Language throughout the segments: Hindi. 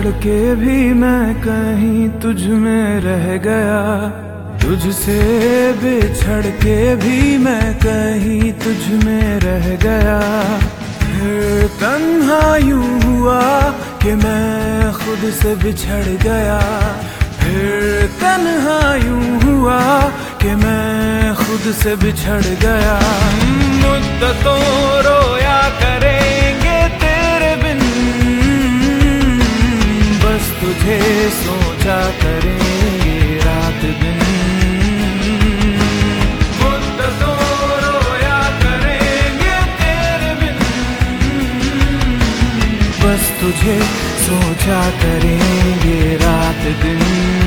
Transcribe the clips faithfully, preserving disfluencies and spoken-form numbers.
बिछड़ के भी मैं कहीं तुझ में रह गया, तुझसे बिछड़ के भी मैं कहीं तुझ में रह गया। फिर तन्हा यूं हुआ कि मैं खुद से बिछड़ गया, फिर तन्हा यूं हुआ कि मैं खुद से बिछड़ गया। मुद्दतों रोया करेंगे तेरे बिन, बस तुझे सोचा करेंगे रात दिन। मुद्दतों रोया करेंगे तेरे बिन, बस तुझे सोचा करेंगे रात दिन।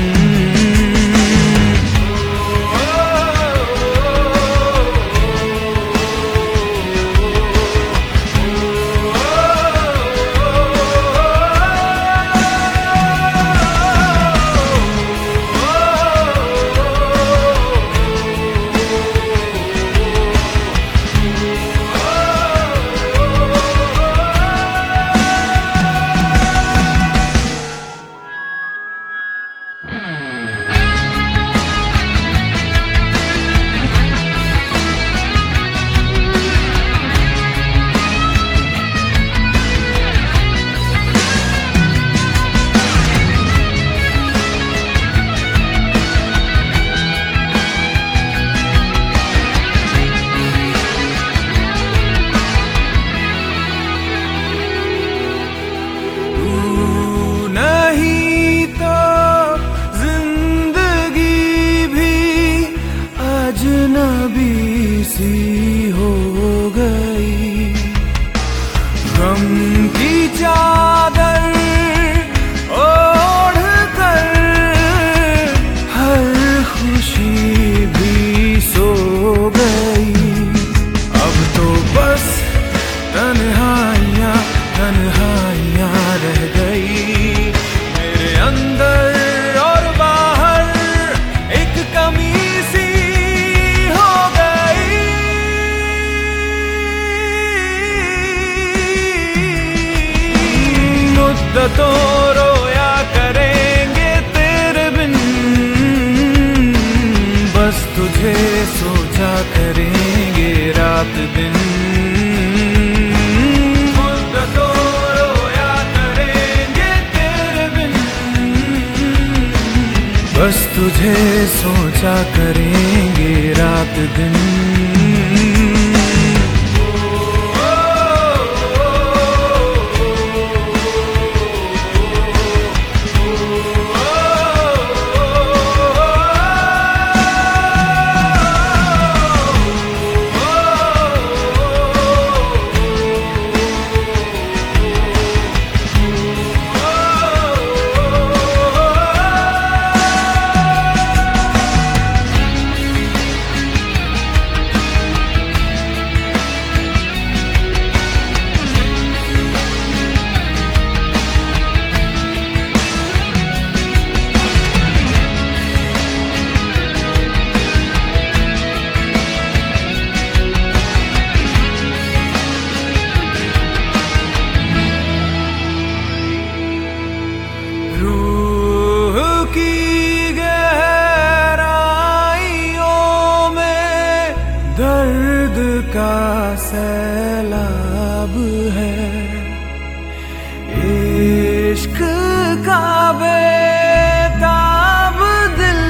अजनबी सी हो गई, गम की चादर ओढ़ कर हर खुशी भी सो गई। अब तो बस तन्हाइयाँ तन्हाइयाँ रह गई मेरे अंदर और बाहर, एक कमी मुद्दतों रोया करेंगे तेरे बिन, बस तुझे सोचा करेंगे रात दिन। मुद्दतों रोया करेंगे तेरे बिन, बस तुझे सोचा करेंगे रात दिन। दर्द का सैलाब है, इश्क का बेताब दिल,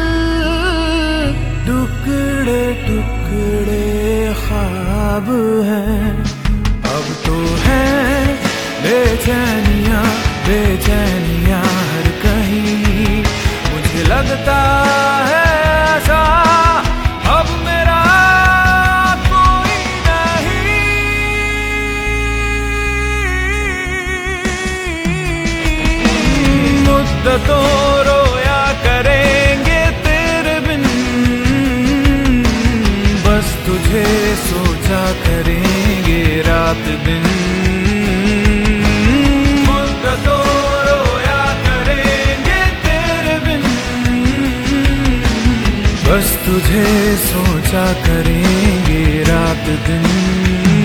टुकड़े टुकड़े ख्वाब हैं। अब तो है बेचैनियाँ बेचैनियाँ हर कहीं, मुझे लगता है ऐसा अब मेरा मुद्दतों रोया करेंगे तेरे बिन, बस तुझे सोचा करेंगे रात दिन। मुद्दतों रोया करेंगे तेरे बिन, बस तुझे सोचा करेंगे रात दिन।